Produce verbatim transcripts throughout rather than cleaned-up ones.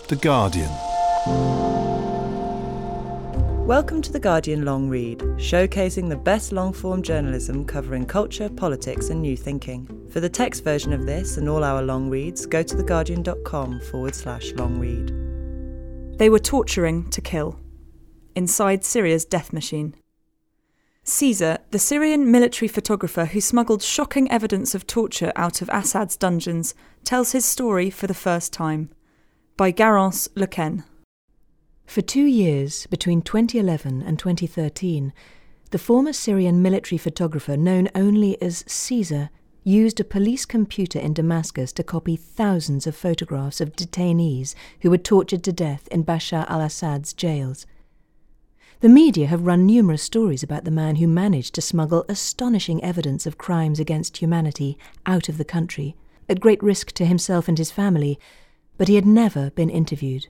The Guardian. Welcome to The Guardian Long Read, showcasing the best long-form journalism covering culture, politics and new thinking. For the text version of this and all our long reads, go to theguardian.com forward slash long read. They were torturing to kill. Inside Syria's death machine. Caesar, the Syrian military photographer who smuggled shocking evidence of torture out of Assad's dungeons, tells his story for the first time. By Garance Lequen. For two years, between twenty eleven and twenty thirteen, the former Syrian military photographer known only as Caesar used a police computer in Damascus to copy thousands of photographs of detainees who were tortured to death in Bashar al-Assad's jails. The media have run numerous stories about the man who managed to smuggle astonishing evidence of crimes against humanity out of the country, at great risk to himself and his family, but he had never been interviewed.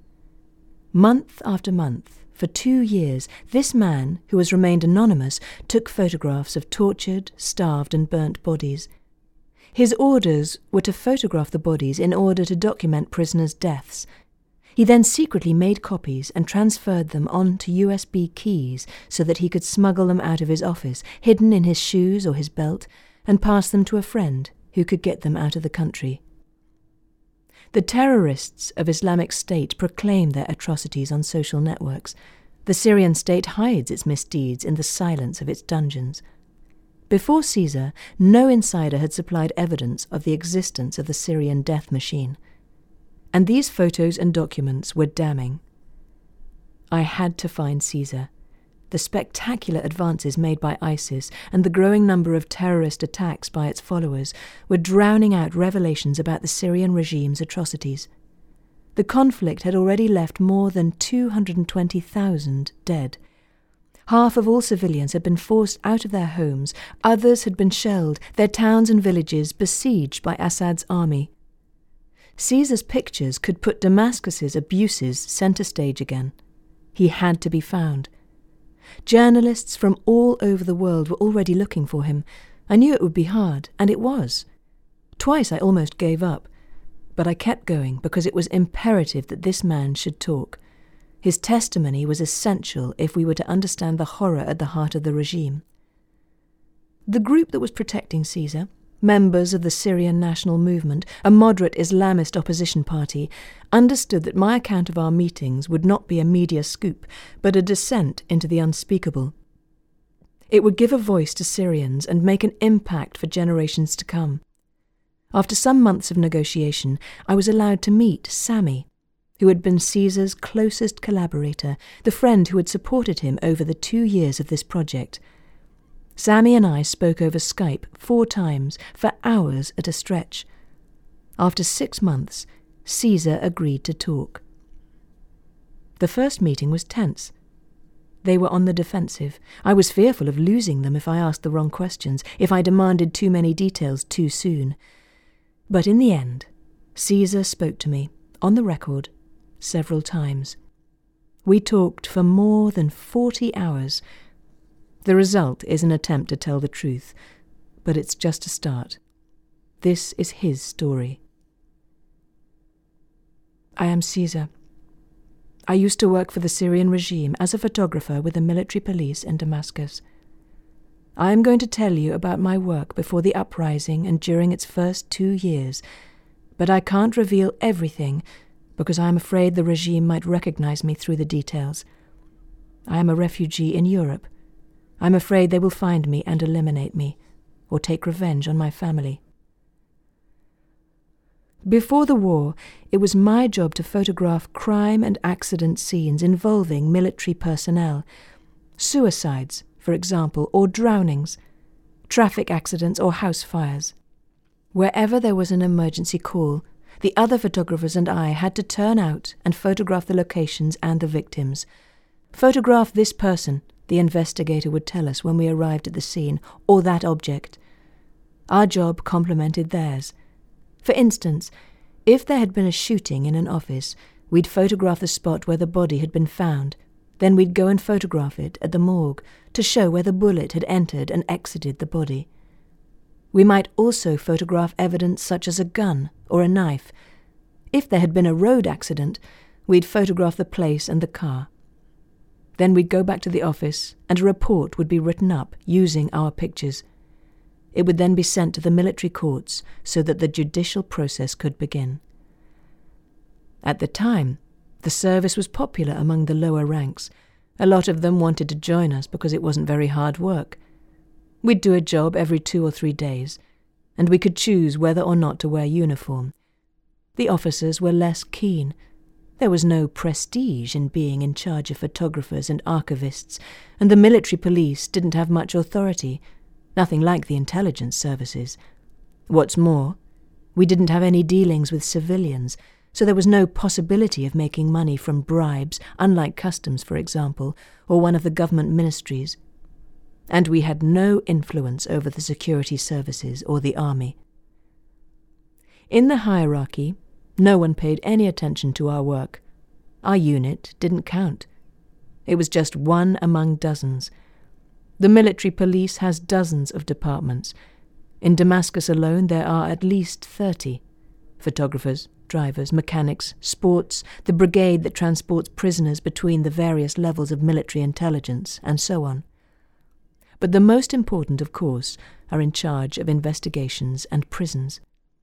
Month after month, for two years, this man, who has remained anonymous, took photographs of tortured, starved and burnt bodies. His orders were to photograph the bodies in order to document prisoners' deaths. He then secretly made copies and transferred them onto U S B keys so that he could smuggle them out of his office, hidden in his shoes or his belt, and pass them to a friend who could get them out of the country. The terrorists of Islamic State proclaim their atrocities on social networks. The Syrian state hides its misdeeds in the silence of its dungeons. Before Caesar, no insider had supplied evidence of the existence of the Syrian death machine. And these photos and documents were damning. I had to find Caesar. The spectacular advances made by ISIS and the growing number of terrorist attacks by its followers were drowning out revelations about the Syrian regime's atrocities. The conflict had already left more than two hundred twenty thousand dead. Half of all civilians had been forced out of their homes, others had been shelled, their towns and villages besieged by Assad's army. Caesar's pictures could put Damascus's abuses centre stage again. He had to be found. Journalists from all over the world were already looking for him. I knew it would be hard, and it was. Twice I almost gave up, but I kept going because it was imperative that this man should talk. His testimony was essential if we were to understand the horror at the heart of the regime. The group that was protecting Caesar, members of the Syrian National Movement, a moderate Islamist opposition party, understood that my account of our meetings would not be a media scoop, but a descent into the unspeakable. It would give a voice to Syrians and make an impact for generations to come. After some months of negotiation, I was allowed to meet Sami, who had been Caesar's closest collaborator, the friend who had supported him over the two years of this project. Sami and I spoke over Skype four times, for hours at a stretch. After six months, Caesar agreed to talk. The first meeting was tense. They were on the defensive. I was fearful of losing them if I asked the wrong questions, if I demanded too many details too soon. But in the end, Caesar spoke to me, on the record, several times. We talked for more than forty hours. The result is an attempt to tell the truth, but it's just a start. This is his story. I am Caesar. I used to work for the Syrian regime as a photographer with the military police in Damascus. I am going to tell you about my work before the uprising and during its first two years, but I can't reveal everything because I am afraid the regime might recognize me through the details. I am a refugee in Europe. I'm afraid they will find me and eliminate me, or take revenge on my family. Before the war, it was my job to photograph crime and accident scenes involving military personnel, suicides, for example, or drownings, traffic accidents or house fires. Wherever there was an emergency call, the other photographers and I had to turn out and photograph the locations and the victims. Photograph this person, the investigator would tell us when we arrived at the scene, or that object. Our job complemented theirs. For instance, if there had been a shooting in an office, we'd photograph the spot where the body had been found. Then we'd go and photograph it at the morgue to show where the bullet had entered and exited the body. We might also photograph evidence such as a gun or a knife. If there had been a road accident, we'd photograph the place and the car. Then we'd go back to the office and a report would be written up using our pictures. It would then be sent to the military courts so that the judicial process could begin. At the time, the service was popular among the lower ranks. A lot of them wanted to join us because it wasn't very hard work. We'd do a job every two or three days, and we could choose whether or not to wear uniform. The officers were less keen. There was no prestige in being in charge of photographers and archivists, and the military police didn't have much authority, nothing like the intelligence services. What's more, we didn't have any dealings with civilians, so there was no possibility of making money from bribes, unlike customs, for example, or one of the government ministries. And we had no influence over the security services or the army. In the hierarchy, no one paid any attention to our work. Our unit didn't count. It was just one among dozens. The military police has dozens of departments. In Damascus alone there are at least thirty. Photographers, drivers, mechanics, sports, the brigade that transports prisoners between the various levels of military intelligence, and so on. But the most important, of course, are in charge of investigations and prisons.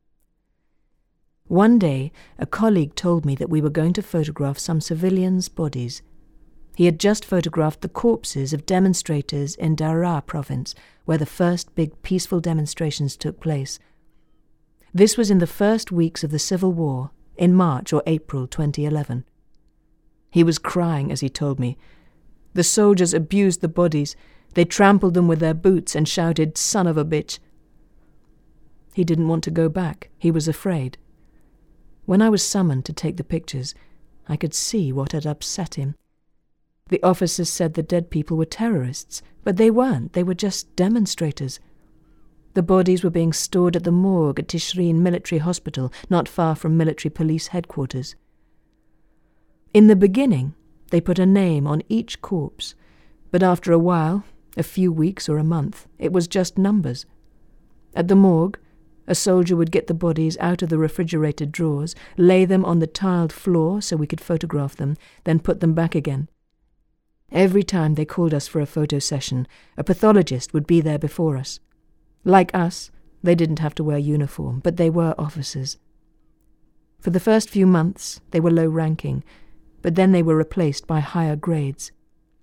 One day, a colleague told me that we were going to photograph some civilians' bodies. He had just photographed the corpses of demonstrators in Daraa province, where the first big peaceful demonstrations took place. This was in the first weeks of the Civil War, in March or April twenty eleven. He was crying as he told me. The soldiers abused the bodies. They trampled them with their boots and shouted, "Son of a bitch." He didn't want to go back. He was afraid. When I was summoned to take the pictures, I could see what had upset him. The officers said the dead people were terrorists, but they weren't. They were just demonstrators. The bodies were being stored at the morgue at Tishreen Military Hospital, not far from military police headquarters. In the beginning, they put a name on each corpse, but after a while, a few weeks or a month, it was just numbers. At the morgue, a soldier would get the bodies out of the refrigerated drawers, lay them on the tiled floor so we could photograph them, then put them back again. Every time they called us for a photo session, a pathologist would be there before us. Like us, they didn't have to wear uniform, but they were officers. For the first few months, they were low-ranking, but then they were replaced by higher grades.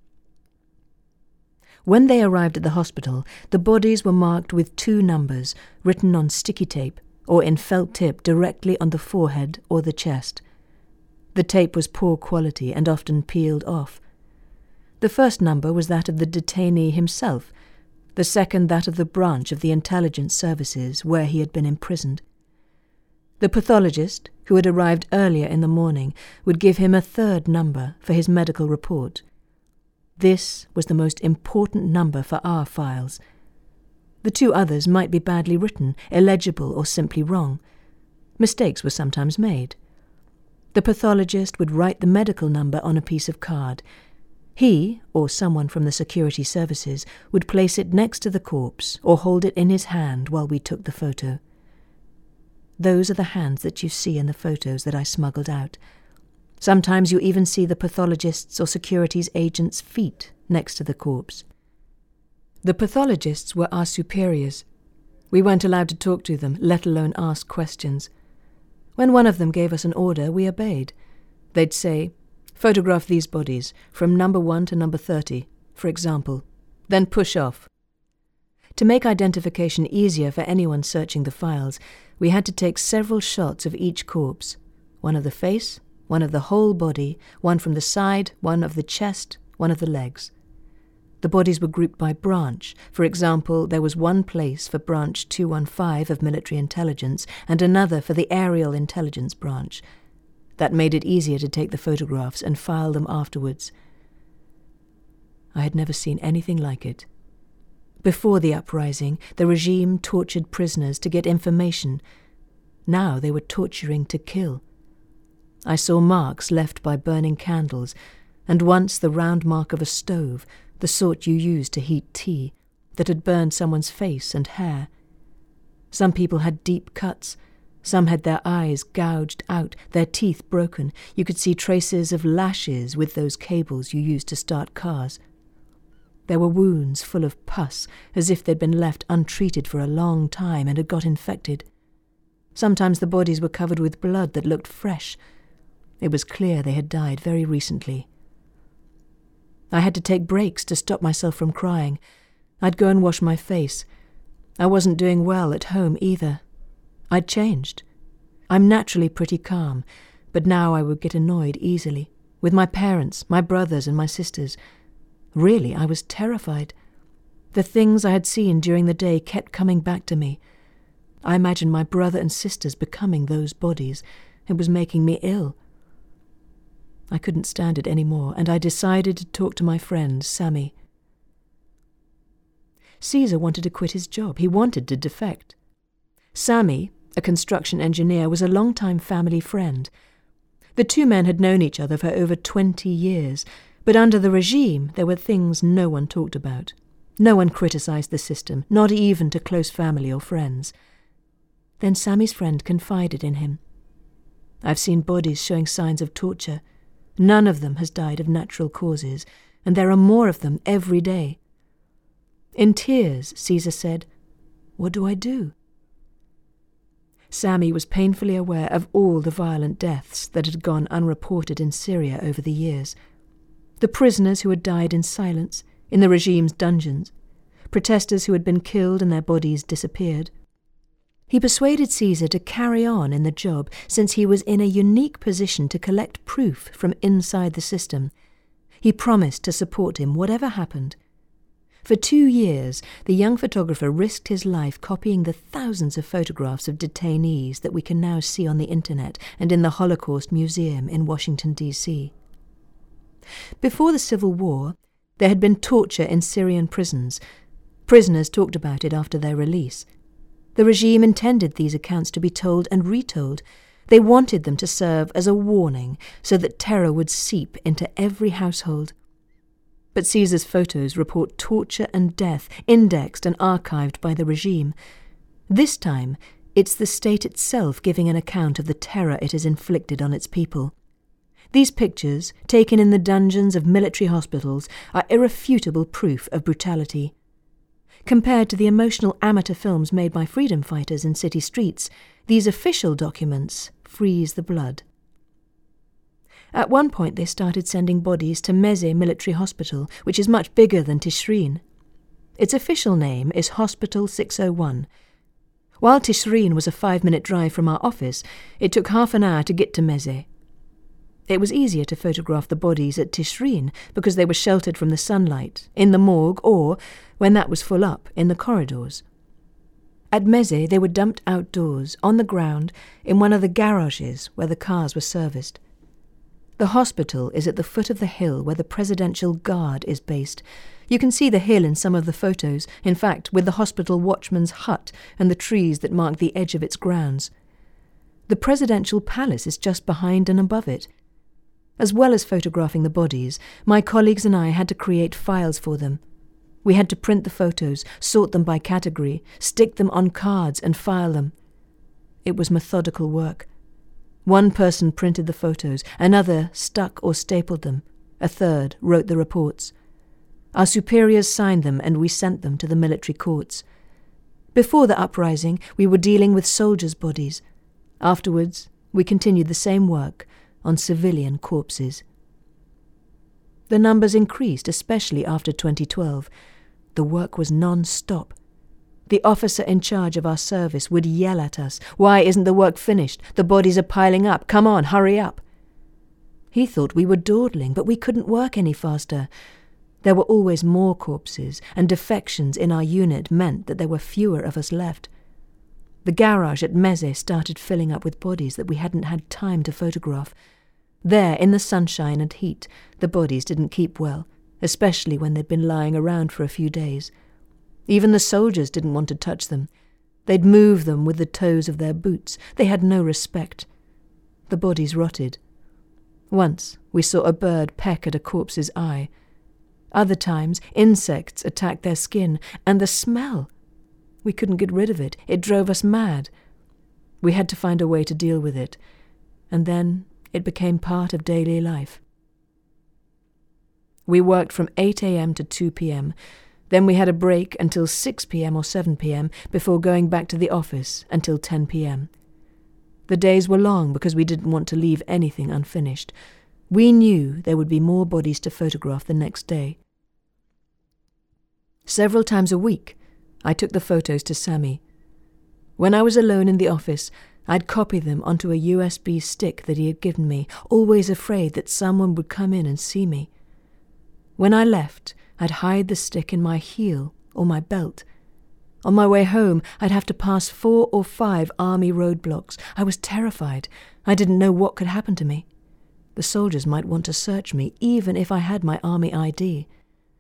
When they arrived at the hospital, the bodies were marked with two numbers, written on sticky tape, or in felt tip directly on the forehead or the chest. The tape was poor quality and often peeled off. The first number was that of the detainee himself, the second that of the branch of the intelligence services where he had been imprisoned. The pathologist, who had arrived earlier in the morning, would give him a third number for his medical report. This was the most important number for our files. The two others might be badly written, illegible, or simply wrong. Mistakes were sometimes made. The pathologist would write the medical number on a piece of card. He, or someone from the security services, would place it next to the corpse or hold it in his hand while we took the photo. Those are the hands that you see in the photos that I smuggled out. Sometimes you even see the pathologist's or securities agent's feet next to the corpse. The pathologists were our superiors. We weren't allowed to talk to them, let alone ask questions. When one of them gave us an order, we obeyed. They'd say, "Photograph these bodies, from number one to number thirty, for example, then push off." To make identification easier for anyone searching the files, we had to take several shots of each corpse, one of the face, one of the whole body, one from the side, one of the chest, one of the legs. The bodies were grouped by branch. For example, there was one place for branch two one five of military intelligence and another for the aerial intelligence branch. That made it easier to take the photographs and file them afterwards. I had never seen anything like it. Before the uprising, the regime tortured prisoners to get information. Now they were torturing to kill. I saw marks left by burning candles, and once the round mark of a stove, the sort you use to heat tea, that had burned someone's face and hair. Some people had deep cuts. Some had their eyes gouged out, their teeth broken. You could see traces of lashes with those cables you use to start cars. There were wounds full of pus, as if they'd been left untreated for a long time and had got infected. Sometimes the bodies were covered with blood that looked fresh. It was clear they had died very recently. I had to take breaks to stop myself from crying. I'd go and wash my face. I wasn't doing well at home either. I'd changed. I'm naturally pretty calm, but now I would get annoyed easily, with my parents, my brothers and my sisters. Really, I was terrified. The things I had seen during the day kept coming back to me. I imagined my brother and sisters becoming those bodies. It was making me ill. I couldn't stand it any more, and I decided to talk to my friend, Sammy. Caesar wanted to quit his job. He wanted to defect. Sammy, a construction engineer, was a long-time family friend. The two men had known each other for over twenty years, but under the regime there were things no one talked about. No one criticised the system, not even to close family or friends. Then Sammy's friend confided in him. "I've seen bodies showing signs of torture. None of them has died of natural causes, and there are more of them every day." In tears, Caesar said, "What do I do?" Sammy was painfully aware of all the violent deaths that had gone unreported in Syria over the years. The prisoners who had died in silence, in the regime's dungeons, protesters who had been killed and their bodies disappeared. He persuaded Caesar to carry on in the job, since he was in a unique position to collect proof from inside the system. He promised to support him whatever happened. For two years, the young photographer risked his life copying the thousands of photographs of detainees that we can now see on the internet and in the Holocaust Museum in Washington, D C Before the Civil War, there had been torture in Syrian prisons. Prisoners talked about it after their release. The regime intended these accounts to be told and retold. They wanted them to serve as a warning so that terror would seep into every household. But Caesar's photos report torture and death, indexed and archived by the regime. This time, it's the state itself giving an account of the terror it has inflicted on its people. These pictures, taken in the dungeons of military hospitals, are irrefutable proof of brutality. Compared to the emotional amateur films made by freedom fighters in city streets, these official documents freeze the blood. At one point they started sending bodies to Meze Military Hospital, which is much bigger than Tishreen. Its official name is Hospital six oh one. While Tishreen was a five-minute drive from our office, it took half an hour to get to Meze. It was easier to photograph the bodies at Tishreen because they were sheltered from the sunlight, in the morgue or, when that was full up, in the corridors. At Meze they were dumped outdoors, on the ground, in one of the garages where the cars were serviced. The hospital is at the foot of the hill where the Presidential Guard is based. You can see the hill in some of the photos, in fact, with the hospital watchman's hut and the trees that mark the edge of its grounds. The Presidential Palace is just behind and above it. As well as photographing the bodies, my colleagues and I had to create files for them. We had to print the photos, sort them by category, stick them on cards and file them. It was methodical work. One person printed the photos, another stuck or stapled them, a third wrote the reports. Our superiors signed them and we sent them to the military courts. Before the uprising, we were dealing with soldiers' bodies. Afterwards, we continued the same work on civilian corpses. The numbers increased, especially after twenty twelve. The work was non-stop. The officer in charge of our service would yell at us, "Why isn't the work finished? The bodies are piling up. Come on, hurry up." He thought we were dawdling, but we couldn't work any faster. There were always more corpses, and defections in our unit meant that there were fewer of us left. The garage at Meze started filling up with bodies that we hadn't had time to photograph. There, in the sunshine and heat, the bodies didn't keep well, especially when they'd been lying around for a few days. Even the soldiers didn't want to touch them. They'd move them with the toes of their boots. They had no respect. The bodies rotted. Once we saw a bird peck at a corpse's eye. Other times insects attacked their skin, and the smell. We couldn't get rid of it. It drove us mad. We had to find a way to deal with it, and then it became part of daily life. We worked from eight a.m. to two p.m., then we had a break until six p.m. or seven p.m. before going back to the office until ten p.m. The days were long because we didn't want to leave anything unfinished. We knew there would be more bodies to photograph the next day. Several times a week, I took the photos to Sammy. When I was alone in the office, I'd copy them onto a U S B stick that he had given me, always afraid that someone would come in and see me. When I left, I'd hide the stick in my heel or my belt. On my way home, I'd have to pass four or five army roadblocks. I was terrified. I didn't know what could happen to me. The soldiers might want to search me, even if I had my army I D.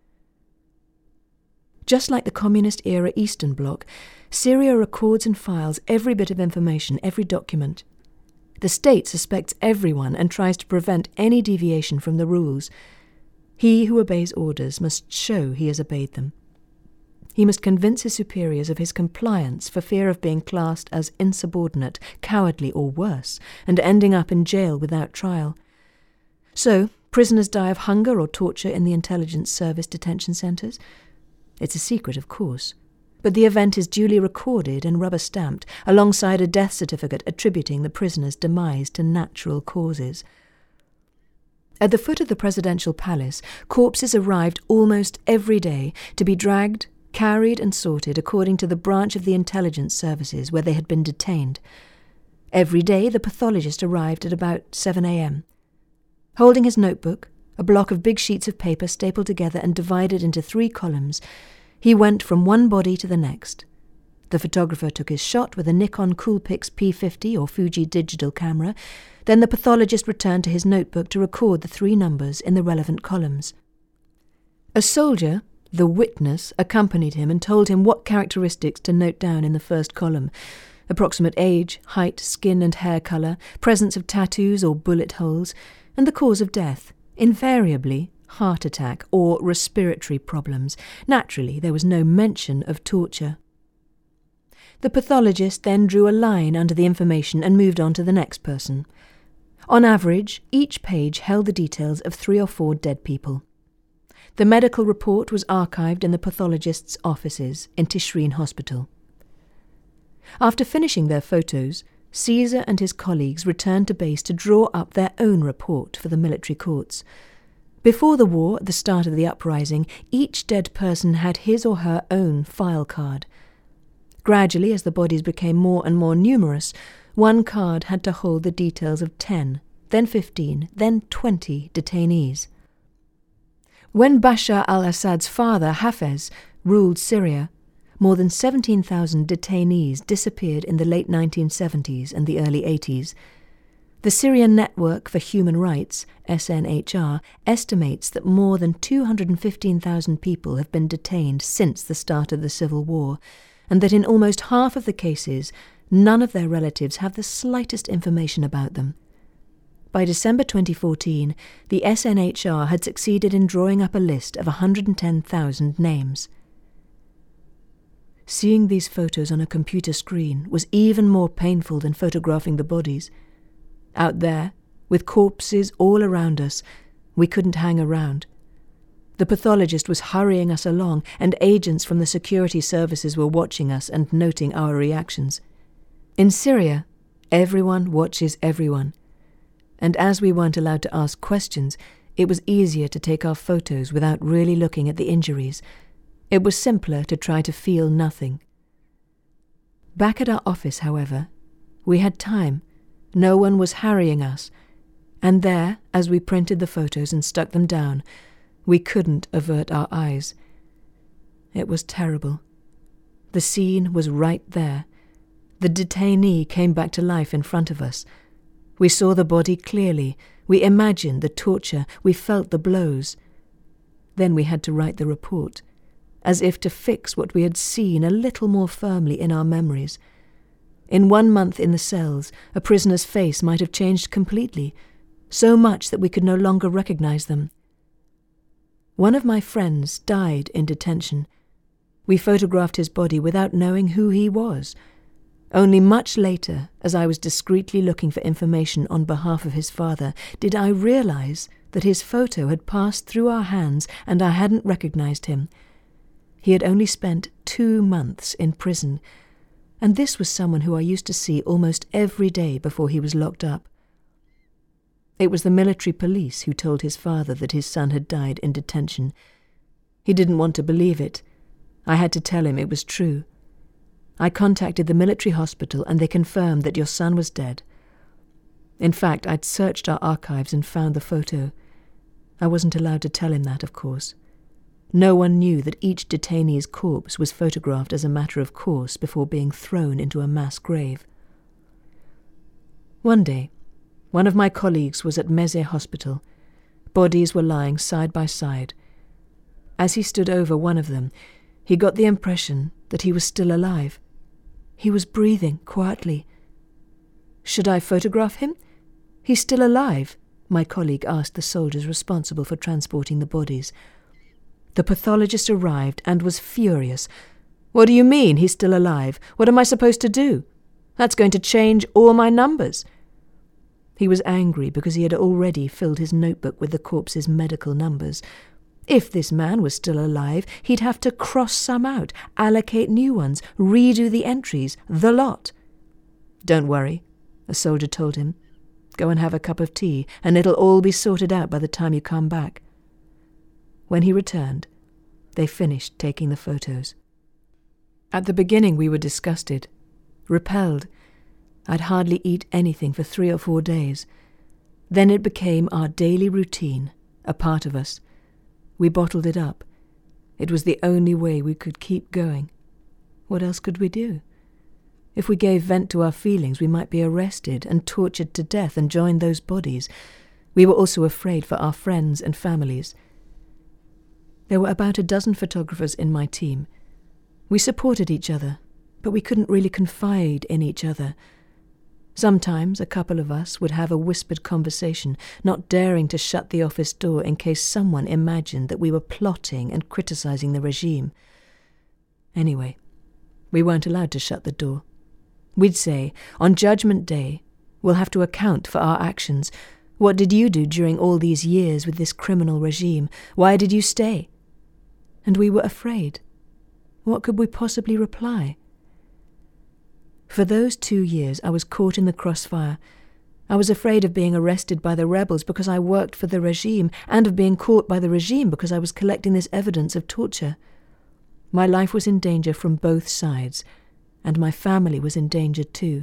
Just like the communist-era Eastern Bloc, Syria records and files every bit of information, every document. The state suspects everyone and tries to prevent any deviation from the rules. He who obeys orders must show he has obeyed them. He must convince his superiors of his compliance for fear of being classed as insubordinate, cowardly or worse, and ending up in jail without trial. So, prisoners die of hunger or torture in the intelligence service detention centres. It's a secret, of course, but the event is duly recorded and rubber-stamped alongside a death certificate attributing the prisoner's demise to natural causes. At the foot of the presidential palace, corpses arrived almost every day to be dragged, carried and sorted according to the branch of the intelligence services where they had been detained. Every day the pathologist arrived at about seven a.m. Holding his notebook, a block of big sheets of paper stapled together and divided into three columns, he went from one body to the next. The photographer took his shot with a Nikon Coolpix P fifty or Fuji digital camera. Then the pathologist returned to his notebook to record the three numbers in the relevant columns. A soldier, the witness, accompanied him and told him what characteristics to note down in the first column: approximate age, height, skin and hair colour, presence of tattoos or bullet holes, and the cause of death, invariably heart attack or respiratory problems. Naturally, there was no mention of torture. The pathologist then drew a line under the information and moved on to the next person. On average, each page held the details of three or four dead people. The medical report was archived in the pathologist's offices in Tishreen Hospital. After finishing their photos, Caesar and his colleagues returned to base to draw up their own report for the military courts. Before the war, at the start of the uprising, each dead person had his or her own file card. Gradually, as the bodies became more and more numerous, one card had to hold the details of ten, then fifteen, then twenty detainees. When Bashar al-Assad's father, Hafez, ruled Syria, more than seventeen thousand detainees disappeared in the late nineteen seventies and the early eighties. The Syrian Network for Human Rights, S N H R, estimates that more than two hundred fifteen thousand people have been detained since the start of the civil war, and that in almost half of the cases, none of their relatives have the slightest information about them. By December twenty fourteen, the S N H R had succeeded in drawing up a list of one hundred ten thousand names. Seeing these photos on a computer screen was even more painful than photographing the bodies. Out there, with corpses all around us, we couldn't hang around. The pathologist was hurrying us along, and agents from the security services were watching us and noting our reactions. In Syria, everyone watches everyone, and as we weren't allowed to ask questions, it was easier to take our photos without really looking at the injuries. It was simpler to try to feel nothing. Back at our office, however, we had time. No one was harrying us, and there, as we printed the photos and stuck them down, we couldn't avert our eyes. It was terrible. The scene was right there. The detainee came back to life in front of us. We saw the body clearly. We imagined the torture. We felt the blows. Then we had to write the report, as if to fix what we had seen a little more firmly in our memories. In one month in the cells, a prisoner's face might have changed completely, so much that we could no longer recognize them. One of my friends died in detention. We photographed his body without knowing who he was. Only much later, as I was discreetly looking for information on behalf of his father, did I realize that his photo had passed through our hands and I hadn't recognized him. He had only spent two months in prison, and this was someone who I used to see almost every day before he was locked up. It was the military police who told his father that his son had died in detention. He didn't want to believe it. I had to tell him it was true. I contacted the military hospital and they confirmed that your son was dead. In fact, I'd searched our archives and found the photo. I wasn't allowed to tell him that, of course. No one knew that each detainee's corpse was photographed as a matter of course before being thrown into a mass grave. One day, one of my colleagues was at Meze Hospital. Bodies were lying side by side. As he stood over one of them, he got the impression that he was still alive. He was breathing quietly. "Should I photograph him? He's still alive," my colleague asked the soldiers responsible for transporting the bodies. The pathologist arrived and was furious. "What do you mean, he's still alive? What am I supposed to do? That's going to change all my numbers." He was angry because he had already filled his notebook with the corpse's medical numbers. If this man was still alive, he'd have to cross some out, allocate new ones, redo the entries, the lot. "Don't worry," a soldier told him. "Go and have a cup of tea, and it'll all be sorted out by the time you come back." When he returned, they finished taking the photos. At the beginning we were disgusted, repelled. I'd hardly eat anything for three or four days. Then it became our daily routine, a part of us. We bottled it up. It was the only way we could keep going. What else could we do? If we gave vent to our feelings, we might be arrested and tortured to death and join those bodies. We were also afraid for our friends and families. There were about a dozen photographers in my team. We supported each other, but we couldn't really confide in each other. Sometimes a couple of us would have a whispered conversation, not daring to shut the office door in case someone imagined that we were plotting and criticizing the regime. Anyway, we weren't allowed to shut the door. We'd say, on Judgment Day, we'll have to account for our actions. What did you do during all these years with this criminal regime? Why did you stay? And we were afraid. What could we possibly reply? For those two years I was caught in the crossfire. I was afraid of being arrested by the rebels because I worked for the regime, and of being caught by the regime because I was collecting this evidence of torture. My life was in danger from both sides, and my family was in danger too.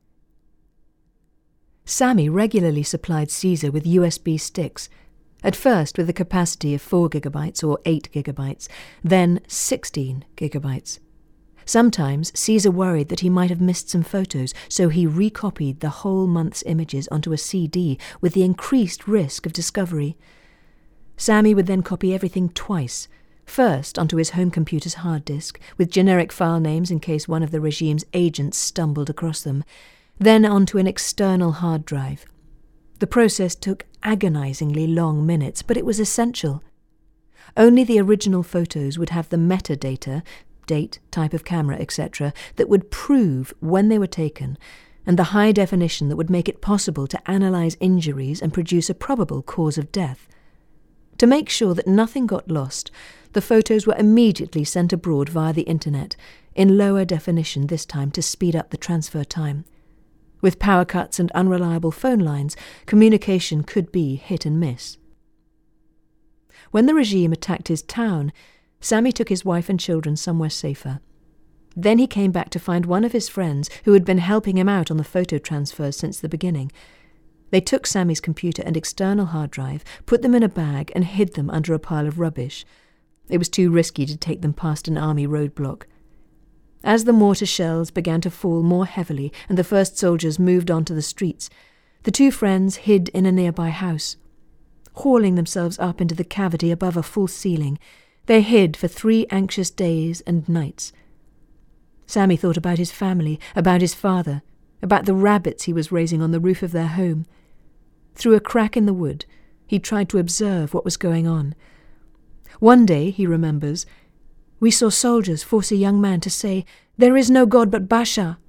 Sammy regularly supplied Caesar with U S B sticks, at first with a capacity of four gigabytes or eight gigabytes, then sixteen gigabytes. Sometimes Caesar worried that he might have missed some photos, so he recopied the whole month's images onto a C D with the increased risk of discovery. Sammy would then copy everything twice, first onto his home computer's hard disk, with generic file names in case one of the regime's agents stumbled across them, then onto an external hard drive. The process took agonizingly long minutes, but it was essential. Only the original photos would have the metadata, date, type of camera, et cetera, that would prove when they were taken, and the high definition that would make it possible to analyze injuries and produce a probable cause of death. To make sure that nothing got lost, the photos were immediately sent abroad via the internet, in lower definition this time to speed up the transfer time. With power cuts and unreliable phone lines, communication could be hit and miss. When the regime attacked his town, Sammy took his wife and children somewhere safer. Then he came back to find one of his friends who had been helping him out on the photo transfers since the beginning. They took Sammy's computer and external hard drive, put them in a bag and hid them under a pile of rubbish. It was too risky to take them past an army roadblock. As the mortar shells began to fall more heavily and the first soldiers moved onto the streets, the two friends hid in a nearby house. Hauling themselves up into the cavity above a full ceiling, they hid for three anxious days and nights. Sammy thought about his family, about his father, about the rabbits he was raising on the roof of their home. Through a crack in the wood, he tried to observe what was going on. One day, he remembers, we saw soldiers force a young man to say, "There is no God but Basha."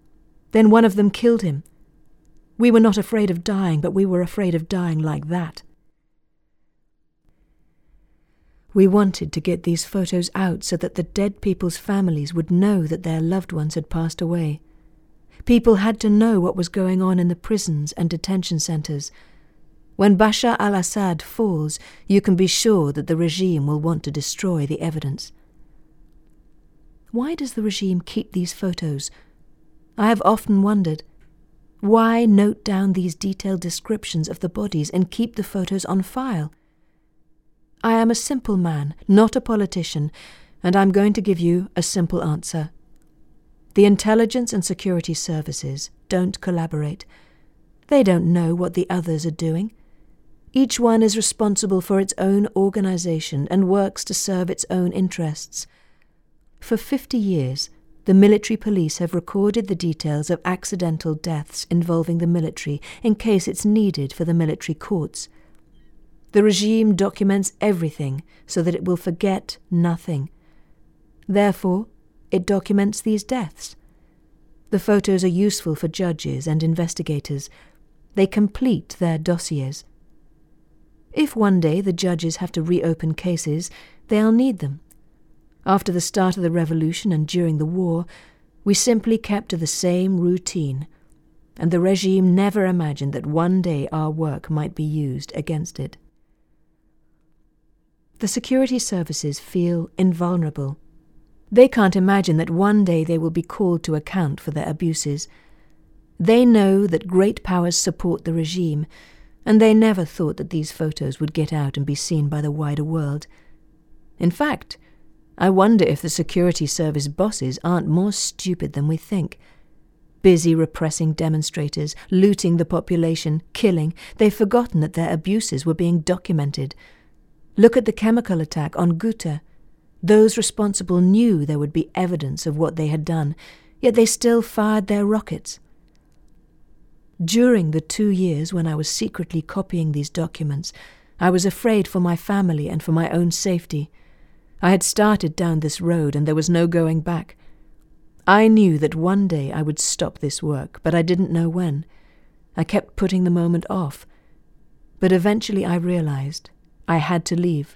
Then one of them killed him. We were not afraid of dying, but we were afraid of dying like that. We wanted to get these photos out so that the dead people's families would know that their loved ones had passed away. People had to know what was going on in the prisons and detention centres. When Bashar al-Assad falls, you can be sure that the regime will want to destroy the evidence. Why does the regime keep these photos? I have often wondered. Why note down these detailed descriptions of the bodies and keep the photos on file? I am a simple man, not a politician, and I'm going to give you a simple answer. The intelligence and security services don't collaborate. They don't know what the others are doing. Each one is responsible for its own organization and works to serve its own interests. For fifty years, the military police have recorded the details of accidental deaths involving the military in case it's needed for the military courts. The regime documents everything so that it will forget nothing. Therefore, it documents these deaths. The photos are useful for judges and investigators. They complete their dossiers. If one day the judges have to reopen cases, they'll need them. After the start of the revolution and during the war, we simply kept to the same routine, and the regime never imagined that one day our work might be used against it. The security services feel invulnerable. They can't imagine that one day they will be called to account for their abuses. They know that great powers support the regime, and they never thought that these photos would get out and be seen by the wider world. In fact, I wonder if the security service bosses aren't more stupid than we think. Busy repressing demonstrators, looting the population, killing, they've forgotten that their abuses were being documented. Look at the chemical attack on Ghouta. Those responsible knew there would be evidence of what they had done, yet they still fired their rockets. During the two years when I was secretly copying these documents, I was afraid for my family and for my own safety. I had started down this road and there was no going back. I knew that one day I would stop this work, but I didn't know when. I kept putting the moment off. But eventually I realized I had to leave.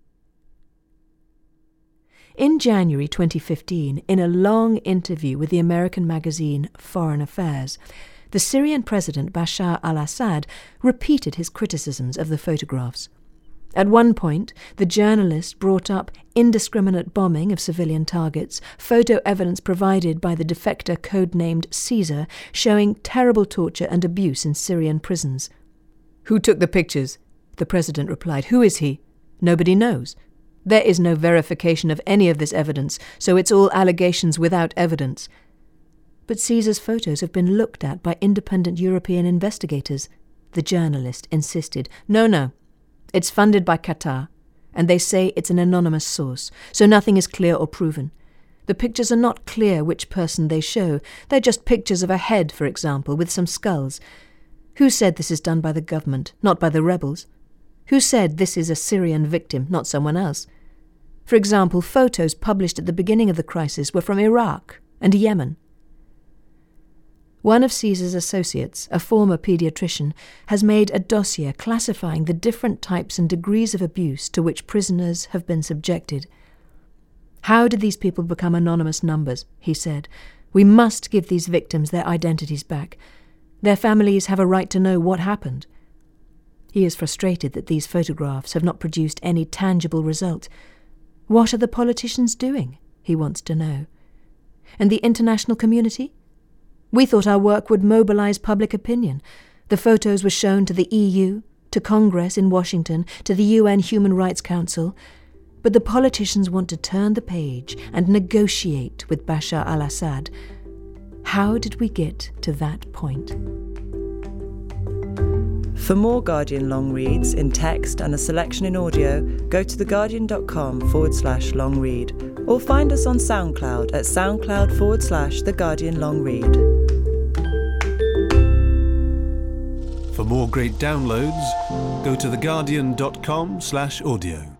In January twenty fifteen, in a long interview with the American magazine Foreign Affairs, the Syrian president Bashar al-Assad repeated his criticisms of the photographs. At one point, the journalist brought up indiscriminate bombing of civilian targets, photo evidence provided by the defector codenamed Caesar, showing terrible torture and abuse in Syrian prisons. "Who took the pictures?" The president replied. "Who is he? Nobody knows. There is no verification of any of this evidence, so it's all allegations without evidence." But Caesar's photos have been looked at by independent European investigators. The journalist insisted. No, no. It's funded by Qatar, and they say it's an anonymous source, so nothing is clear or proven. The pictures are not clear which person they show. They're just pictures of a head, for example, with some skulls. Who said this is done by the government, not by the rebels? Who said this is a Syrian victim, not someone else? For example, photos published at the beginning of the crisis were from Iraq and Yemen. One of Caesar's associates, a former paediatrician, has made a dossier classifying the different types and degrees of abuse to which prisoners have been subjected. "How did these people become anonymous numbers?" he said. "We must give these victims their identities back. Their families have a right to know what happened." He is frustrated that these photographs have not produced any tangible result. What are the politicians doing? He wants to know. And the international community? We thought our work would mobilize public opinion. The photos were shown to the E U, to Congress in Washington, to the U N Human Rights Council. But the politicians want to turn the page and negotiate with Bashar al-Assad. How did we get to that point? For more Guardian long reads in text and a selection in audio, go to theguardian.com forward slash long read or find us on SoundCloud at soundcloud forward slash The Guardian Long Read. For more great downloads, go to theguardian.com slash audio.